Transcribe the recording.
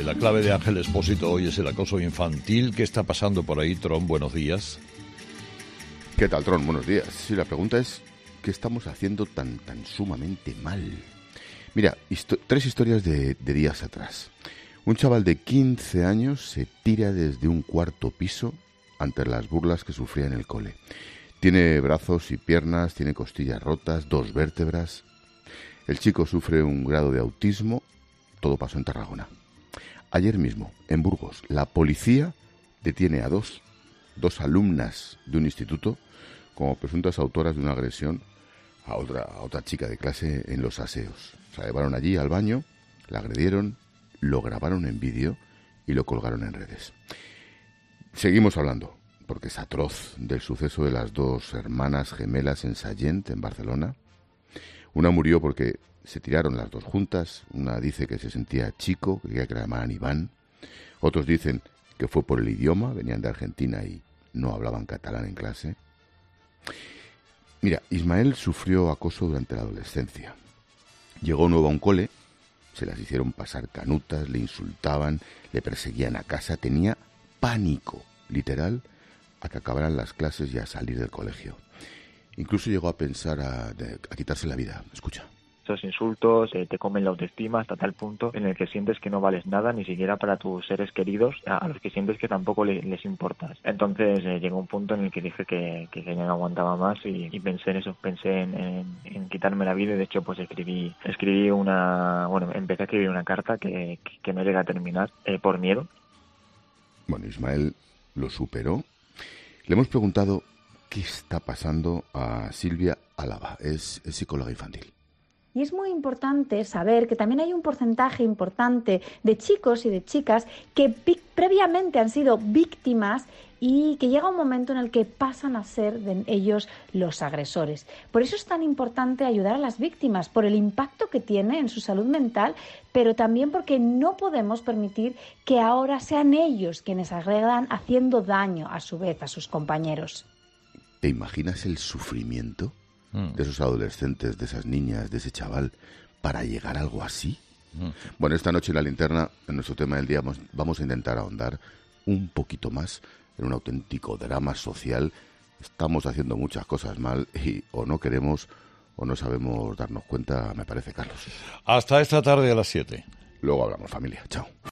La clave de Ángel Expósito hoy es el acoso infantil. ¿Qué está pasando por ahí, Tron? Buenos días. ¿Qué tal, Tron? Buenos días. Sí, la pregunta es, ¿qué estamos haciendo tan sumamente mal? Mira, tres historias de días atrás. Un chaval de 15 años se tira desde un cuarto piso ante las burlas que sufría en el cole. Tiene brazos y piernas, tiene costillas rotas, 2 vértebras. El chico sufre un grado de autismo. Todo pasó en Tarragona. Ayer mismo, en Burgos, la policía detiene a dos alumnas de un instituto como presuntas autoras de una agresión a otra chica de clase en los aseos. Se la llevaron allí al baño, la agredieron, lo grabaron en vídeo y lo colgaron en redes. Seguimos hablando, porque es atroz, del suceso de las 2 hermanas gemelas en Sallent, en Barcelona. Una murió porque se tiraron las 2 juntas. Una dice que se sentía chico, que quería que la llamaran Iván. Otros dicen que fue por el idioma, venían de Argentina y no hablaban catalán en clase. Mira, Ismael sufrió acoso durante la adolescencia. Llegó nuevo a un cole, se las hicieron pasar canutas, le insultaban, le perseguían a casa, tenía pánico, literal, a que acabaran las clases y a salir del colegio. Incluso llegó a pensar a quitarse la vida. Escucha. Esos insultos te comen la autoestima hasta tal punto en el que sientes que no vales nada, ni siquiera para tus seres queridos, a los que sientes que tampoco les importas. Entonces llegó un punto en el que dije que ya no aguantaba más y pensé en eso, pensé en quitarme la vida y de hecho pues empecé a escribir una carta que no llegué a terminar por miedo. Bueno, Ismael lo superó. Le hemos preguntado qué está pasando a Silvia Álava, es psicóloga infantil. Y es muy importante saber que también hay un porcentaje importante de chicos y de chicas que previamente han sido víctimas y que llega un momento en el que pasan a ser ellos los agresores. Por eso es tan importante ayudar a las víctimas, por el impacto que tiene en su salud mental, pero también porque no podemos permitir que ahora sean ellos quienes agredan haciendo daño a su vez a sus compañeros. ¿Te imaginas el sufrimiento de esos adolescentes, de esas niñas, de ese chaval, para llegar a algo así? Bueno, esta noche en La Linterna, en nuestro tema del día, vamos a intentar ahondar un poquito más en un auténtico drama social. Estamos haciendo muchas cosas mal y o no queremos o no sabemos darnos cuenta, me parece, Carlos. Hasta esta tarde a las 7. Luego hablamos, familia. Chao.